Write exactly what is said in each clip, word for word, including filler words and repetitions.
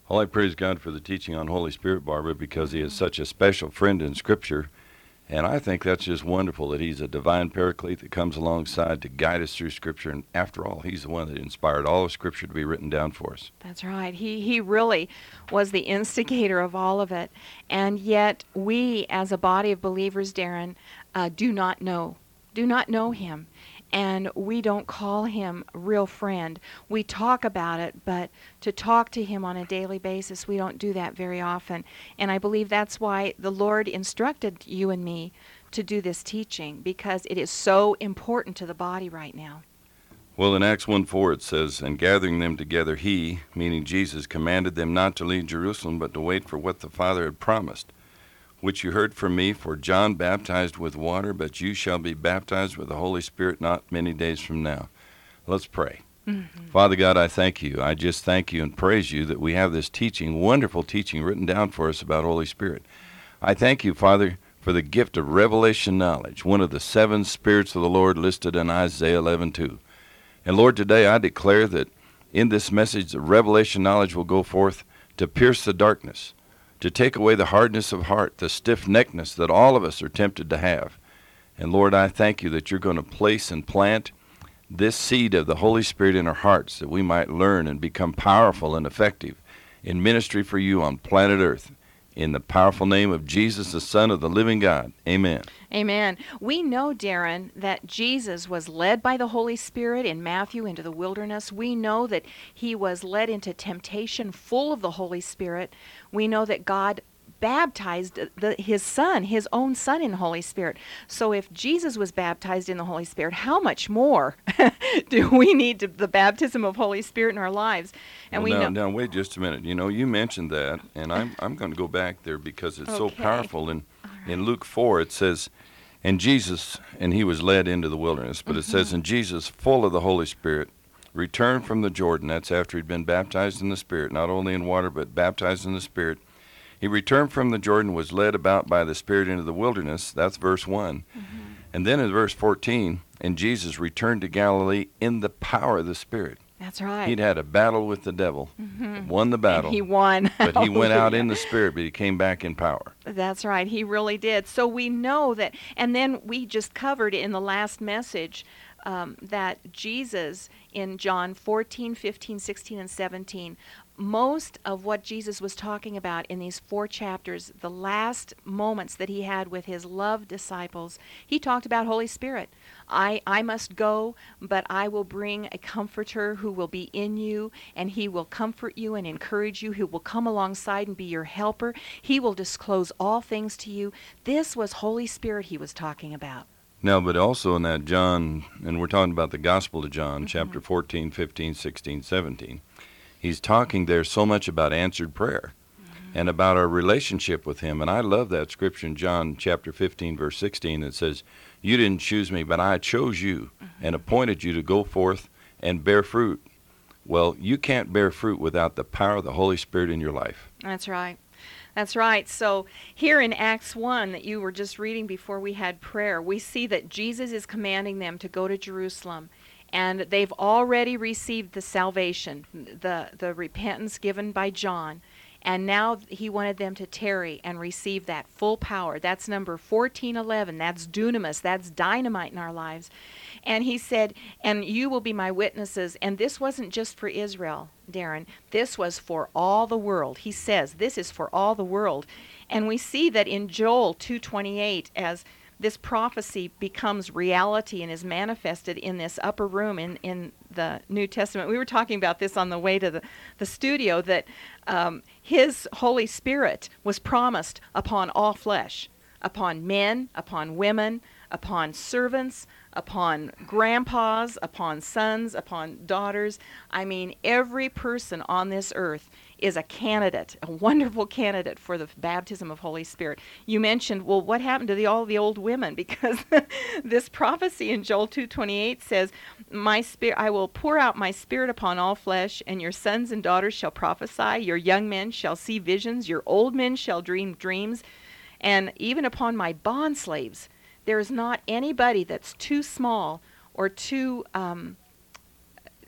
Well, I praise God for the teaching on Holy Spirit, Barbara, because he is such a special friend in Scripture. And I think that's just wonderful that he's a divine paraclete that comes alongside to guide us through Scripture. And after all, he's the one that inspired all of Scripture to be written down for us. That's right. He he really was the instigator of all of it. And yet we, as a body of believers, Darren, uh, do not know, do not know him. And we don't call him real friend. We talk about it, but to talk to him on a daily basis, we don't do that very often. And I believe that's why the Lord instructed you and me to do this teaching, because it is so important to the body right now. Well, in Acts one four it says, "And gathering them together, he," meaning Jesus, "commanded them not to leave Jerusalem, but to wait for what the Father had promised, which you heard from me, for John baptized with water, but you shall be baptized with the Holy Spirit not many days from now." Let's pray. Mm-hmm. Father God, I thank you. I just thank you and praise you that we have this teaching, wonderful teaching written down for us about Holy Spirit. I thank you, Father, for the gift of revelation knowledge, one of the seven spirits of the Lord listed in Isaiah eleven two. And Lord, today I declare that in this message, the revelation knowledge will go forth to pierce the darkness, to take away the hardness of heart, the stiff-neckedness that all of us are tempted to have. And Lord, I thank you that you're going to place and plant this seed of the Holy Spirit in our hearts, that we might learn and become powerful and effective in ministry for you on planet Earth. In the powerful name of Jesus, the Son of the living God. Amen. Amen. We know, Darren, that Jesus was led by the Holy Spirit in Matthew into the wilderness. We know that he was led into temptation full of the Holy Spirit. We know that God baptized the, his son, his own son in the Holy Spirit. So if Jesus was baptized in the Holy Spirit, how much more do we need to, the baptism of Holy Spirit in our lives? And well, we now, know. now, wait just a minute. You know, you mentioned that, and I'm I'm going to go back there because it's so Okay. powerful. In right. in Luke four, it says, "And Jesus, and he was led into the wilderness," but Mm-hmm. it says, "And Jesus, full of the Holy Spirit, returned from the Jordan." That's after he'd been baptized in the Spirit, not only in water, but baptized in the Spirit. He returned from the Jordan, was led about by the Spirit into the wilderness. That's verse one. Mm-hmm. And then in verse fourteen, "And Jesus returned to Galilee in the power of the Spirit." That's right. He'd had a battle with the devil, Mm-hmm. won the battle. And he won. But he went out in the Spirit, but he came back in power. That's right. He really did. So we know that. And then we just covered in the last message um, that Jesus in John fourteen, fifteen, sixteen, and seventeen, most of what Jesus was talking about in these four chapters, the last moments that he had with his loved disciples, he talked about Holy Spirit. I, I must go, but I will bring a comforter who will be in you, and he will comfort you and encourage you. He will come alongside and be your helper. He will disclose all things to you. This was Holy Spirit he was talking about. Now, but also in that John, and we're talking about the Gospel of John, Mm-hmm. chapter fourteen, fifteen, sixteen, seventeen, he's talking there so much about answered prayer mm-hmm. and about our relationship with him. And I love that scripture in John chapter fifteen, verse sixteen, that says, "You didn't choose me, but I chose you mm-hmm. and appointed you to go forth and bear fruit." Well, you can't bear fruit without the power of the Holy Spirit in your life. That's right. That's right. So here in Acts one that you were just reading before we had prayer, we see that Jesus is commanding them to go to Jerusalem. And they've already received the salvation, the, the repentance given by John. And now he wanted them to tarry and receive that full power. That's number fourteen eleven. That's dunamis. That's dynamite in our lives. And he said, "And you will be my witnesses." And this wasn't just for Israel, Darren. This was for all the world. He says this is for all the world. And we see that in Joel two twenty-eight, as this prophecy becomes reality and is manifested in this upper room in, in the New Testament. We were talking about this on the way to the, the studio, that um, his Holy Spirit was promised upon all flesh, upon men, upon women, upon servants, upon grandpas, upon sons, upon daughters. I mean, every person on this earth is a candidate, a wonderful candidate for the baptism of Holy Spirit. You mentioned, well, what happened to the, all the old women? Because this prophecy in Joel two twenty-eight says, "My spirit, I will pour out my spirit upon all flesh, and your sons and daughters shall prophesy, your young men shall see visions, your old men shall dream dreams, and even upon my bondslaves there is not anybody that's too small or too um,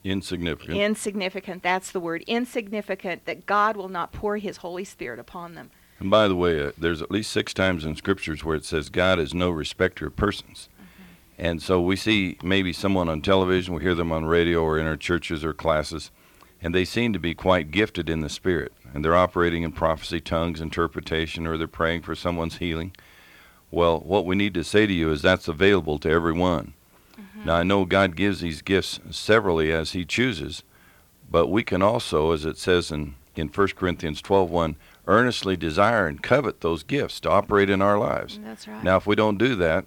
Insignificant. Insignificant, that's the word. Insignificant, that God will not pour his Holy Spirit upon them. And by the way, uh, there's at least six times in scriptures where it says God is no respecter of persons. Mm-hmm. And so we see maybe someone on television, we hear them on radio or in our churches or classes, and they seem to be quite gifted in the Spirit. And they're operating in prophecy, tongues, interpretation, or they're praying for someone's healing. Well, what we need to say to you is that's available to everyone. Mm-hmm. Now, I know God gives these gifts severally as he chooses, but we can also, as it says in, in First Corinthians twelve one, earnestly desire and covet those gifts to operate in our lives. That's right. Now, if we don't do that,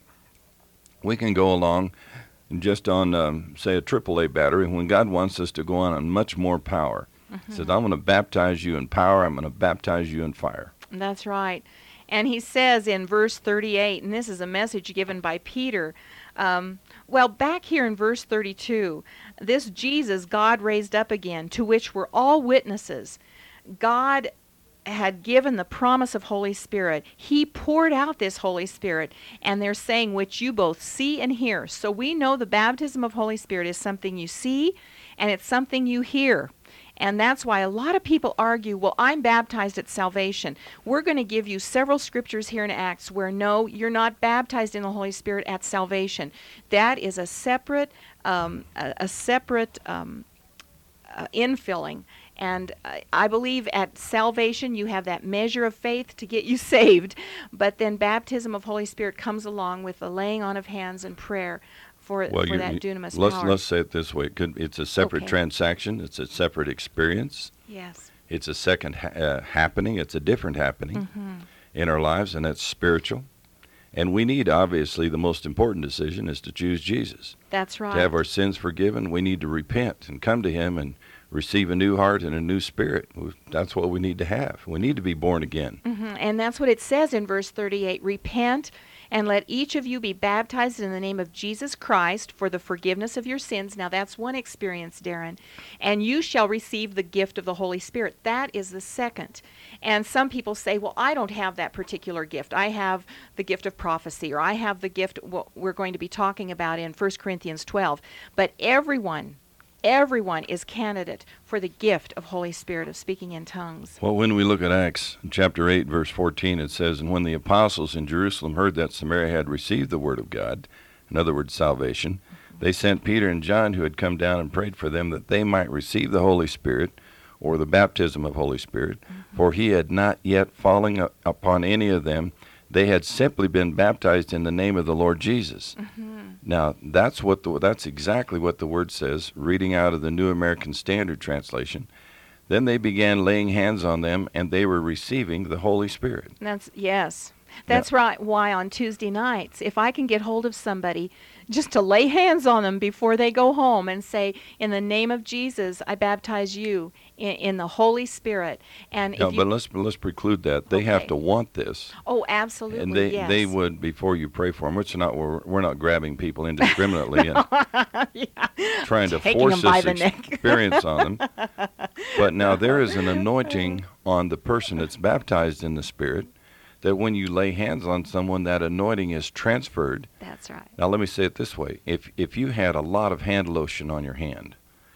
we can go along just on, um, say, a triple A battery when God wants us to go on on much more power. Mm-hmm. He says, I'm going to baptize you in power. I'm going to baptize you in fire. That's right. And he says in verse thirty-eight, and this is a message given by Peter, um, well, back here in verse thirty-two, this Jesus God raised up again, to which we're all witnesses. God had given the promise of Holy Spirit. He poured out this Holy Spirit, and they're saying, which you both see and hear. So we know the baptism of Holy Spirit is something you see, and it's something you hear. And that's why a lot of people argue, well, I'm baptized at salvation. We're going to give you several scriptures here in Acts where, no, you're not baptized in the Holy Spirit at salvation. That is a separate, um, a, a separate um, uh, infilling. And uh, I believe at salvation you have that measure of faith to get you saved. But then baptism of Holy Spirit comes along with the laying on of hands and prayer for, well, for that dunamis let's, power. Let's say it this way. It could, it's a separate Okay. transaction. It's a separate experience. Yes. It's a second ha- uh, happening. It's a different happening Mm-hmm. in our lives, and it's spiritual. And we need, obviously, the most important decision is to choose Jesus. That's right. To have our sins forgiven, we need to repent and come to him and receive a new heart and a new spirit. That's what we need to have. We need to be born again. Mm-hmm. And that's what it says in verse thirty-eight. Repent and let each of you be baptized in the name of Jesus Christ for the forgiveness of your sins. Now that's one experience, Darren. And you shall receive the gift of the Holy Spirit. That is the second. And some people say, well, I don't have that particular gift. I have the gift of prophecy, or I have the gift, what we're going to be talking about in First Corinthians twelve. But everyone, Everyone is candidate for the gift of Holy Spirit of speaking in tongues. Well, when we look at Acts chapter eight, verse fourteen, it says, And when the apostles in Jerusalem heard that Samaria had received the word of God, in other words, salvation, mm-hmm. they sent Peter and John, who had come down and prayed for them that they might receive the Holy Spirit, or the baptism of Holy Spirit, mm-hmm. for he had not yet fallen upon any of them. They had simply been baptized in the name of the Lord Jesus. Mm-hmm. Now, that's what the, that's exactly what the word says, reading out of the New American Standard Translation. Then they began laying hands on them, and they were receiving the Holy Spirit. That's yes. That's now, right. Why on Tuesday nights, if I can get hold of somebody just to lay hands on them before they go home and say, in the name of Jesus, I baptize you in, in the Holy Spirit. And no, if but you, let's let's preclude that. They okay. have to want this. Oh, absolutely. And they, yes. they would, before you pray for them, which not we're, we're not grabbing people indiscriminately and yeah. trying to Taking force them by this the neck. experience on them. But now there is an anointing on the person that's baptized in the Spirit, that when you lay hands on someone, that anointing is transferred. That's right. Now, let me say it this way. If if you had a lot of hand lotion on your hand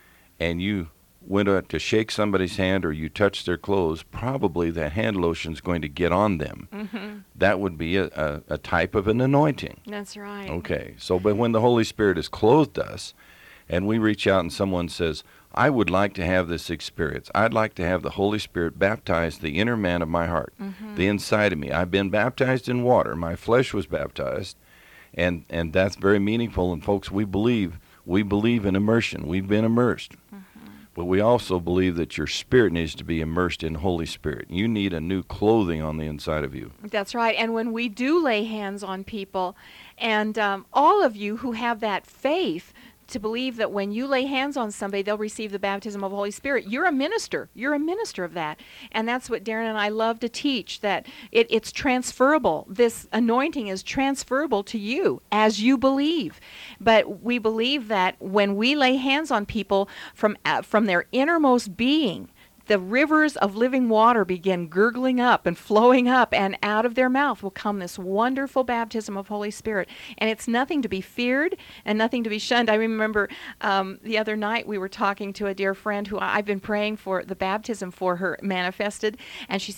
and you went out to shake somebody's hand or you touched their clothes, probably that hand lotion is going to get on them. Mm-hmm. That would be a, a, a type of an anointing. That's right. Okay. So, but when the Holy Spirit has clothed us and we reach out and someone says, I would like to have this experience. I'd like to have the Holy Spirit baptize the inner man of my heart, mm-hmm. the inside of me. I've been baptized in water. My flesh was baptized, and, and that's very meaningful. And folks, we believe we believe in immersion. We've been immersed. Mm-hmm. But we also believe that your spirit needs to be immersed in Holy Spirit. You need a new clothing on the inside of you. That's right. And when we do lay hands on people, and um, all of you who have that faith to believe that when you lay hands on somebody, they'll receive the baptism of the Holy Spirit. You're a minister. You're a minister of that. And that's what Darren and I love to teach, that it, it's transferable. This anointing is transferable to you as you believe. But we believe that when we lay hands on people from uh, from their innermost being, the rivers of living water begin gurgling up and flowing up, and out of their mouth will come this wonderful baptism of Holy Spirit. And it's nothing to be feared and nothing to be shunned. I remember um, the other night we were talking to a dear friend who I've been praying for the baptism for her manifested, and she